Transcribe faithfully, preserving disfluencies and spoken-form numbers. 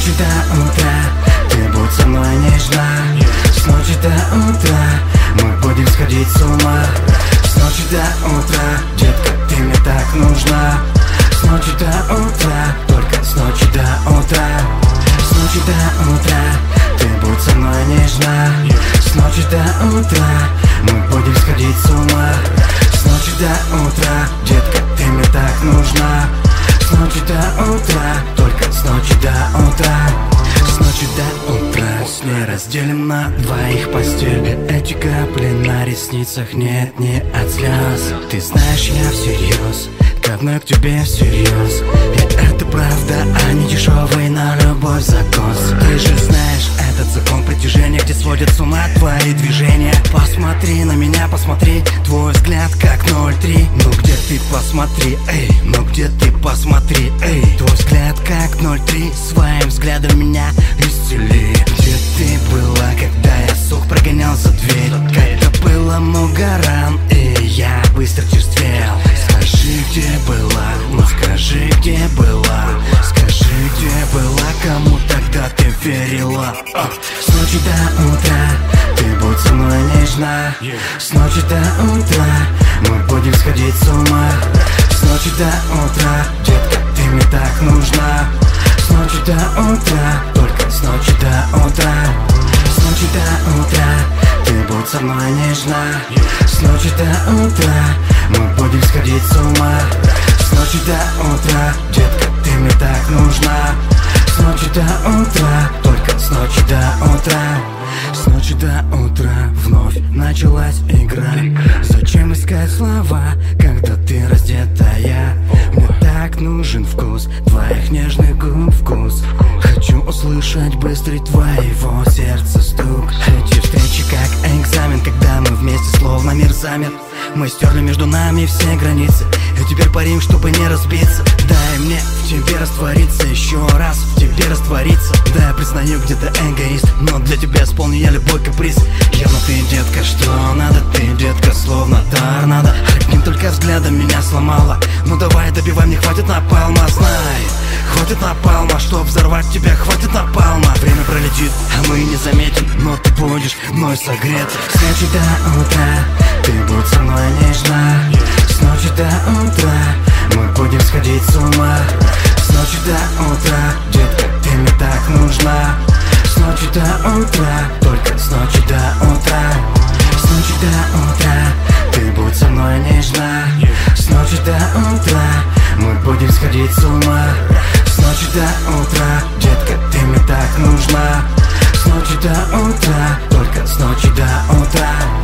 ночи до утра ты будь со мной нежна. С ночи до утра мы будем сходить с ума. С ночи до утра, детка, ты мне так нужна. С ночи до утра, только с ночи до утра. С ночи до утра ты будь со мной нежна. С ночи до утра мы будем сходить с ума. С ночи до утра, детка, ты мне так нужна. С ночи до утра, только с ночи до утра. С ночи до утра с ней разделим на двоих постель. Эти капли на ресницах нет, не от слез. Ты знаешь, я всерьез, говно к тебе всерьез. И это правда, а не дешевый на любовь закос. Ты же знаешь этот закон притяжения, где сводят с ума твои движения. Посмотри на меня, посмотри, твой взгляд как ноль три. Ну где ты, посмотри, эй, ну где ты, посмотри, эй. Твой взгляд как ноль три, своим взглядом меня исцели. Где ты была, когда я сух прогонял за дверь? Когда было много ран, и я быстро черствел. Скажи, где была, ну скажи, где была. Скажи, где была, кому тогда ты верила? а. С ночи до утра ты будь со мной нежна. С ночи до утра мы будем сходить с ума. С ночи до утра, детка, ты мне так нужна. С ночи до утра, только с ночи до утра. С ночи до утра ты будь со мной нежна. С ночи до утра мы будем сходить с ума. С ночи до утра, детка, ты мне так нужна. С ночи до утра, только с ночи до утра. С ночи до утра вновь началась игра. Зачем искать слова, когда ты раздетая? Мне так нужен вкус твоих нежных губ, вкус. Хочу услышать быстрый твоего сердца стук. Эти встречи как экзамен, когда мы вместе словно мир замер. Мы стерли между нами все границы, и теперь парим, чтобы не разбиться. Дай мне в тебе раствориться, еще раз в тебе раствориться. Да, я признаю, где-то эгоист, но для тебя исполню я любой каприз. Явно ты, детка, что надо, ты, детка, словно торнадо. Одним только взглядом меня сломала. Ну давай добивай, мне хватит напалма, знай. Хватит напалма, чтоб взорвать тебя, хватит напалма. Время пролетит, а мы не заметим, но ты будешь мной согрет. С ночи до утра ты будь со мной нежна. С ночи до утра мы будем сходить с ума. С ночи до утра, детка, ты мне так нужна. С ночи до утра, только с ночи до утра. С ночи до утра ты будь со мной нежна. С ночи до утра мы будем сходить с ума. С ночи до утра, детка, ты мне так нужна. С ночи до утра, только с ночи до утра.